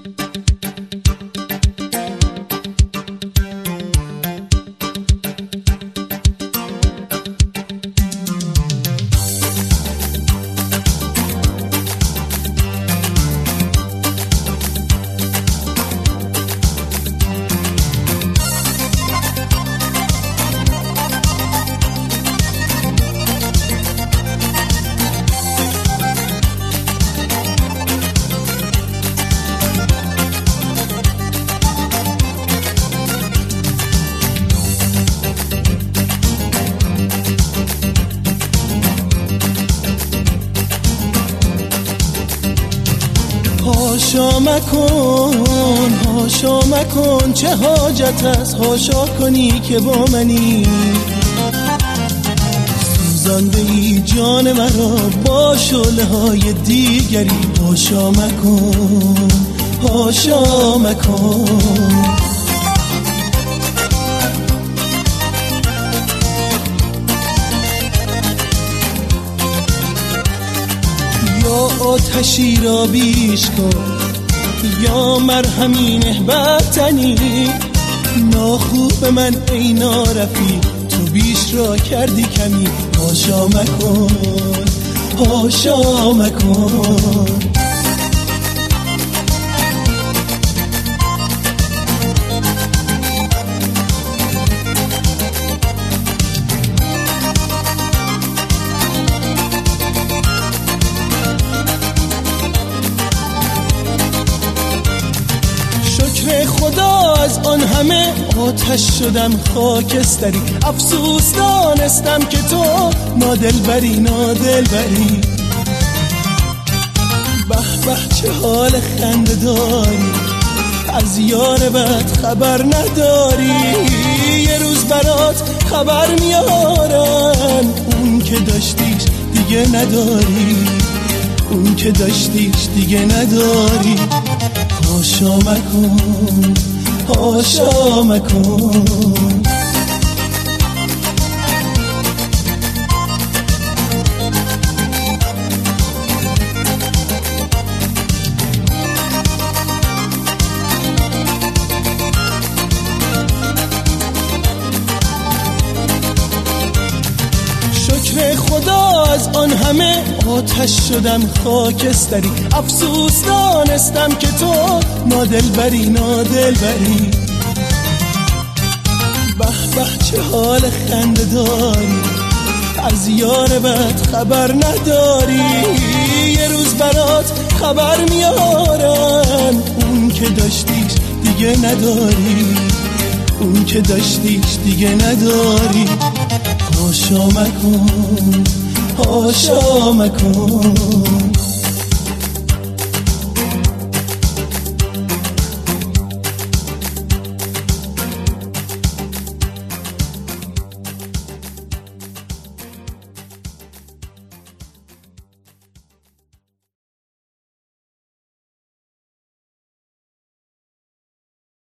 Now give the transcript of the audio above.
هاشا مکن هاشا مکن، چه حاجت است هاشا کنی که با منی. سوزانده ای جان مرا با شعله های دیگری. هاشا مکن هاشا مکن. یا آتشی را بیش کن یا مرهمی نه بر تنی. ناخوب من ای نارفیق، تو بیش را کردی کمی. هاشا مکن هاشا مکن. خدا از آن همه آتش شدم خاکستری. افسوس دانستم که تو نادلبری نادلبری. به به چه حال خنده داری، از یار بد خبر نداری. یه روز برات خبر میارن، اون که داشتیش دیگه نداری، اون که داشتیش دیگه نداری. هاشا مکن هاشا مکن. شکر خدا از آن همه آتش شدم خاکستری. افسوس دانستم که تو نادلبری نادلبری. به به چه حال خنده داری، از یار بد خبر نداری. یه روز برات خبر میارن، اون که داشتیش دیگه نداری، اون که داشتیش دیگه نداری. هاشا مکن هاشا مکن.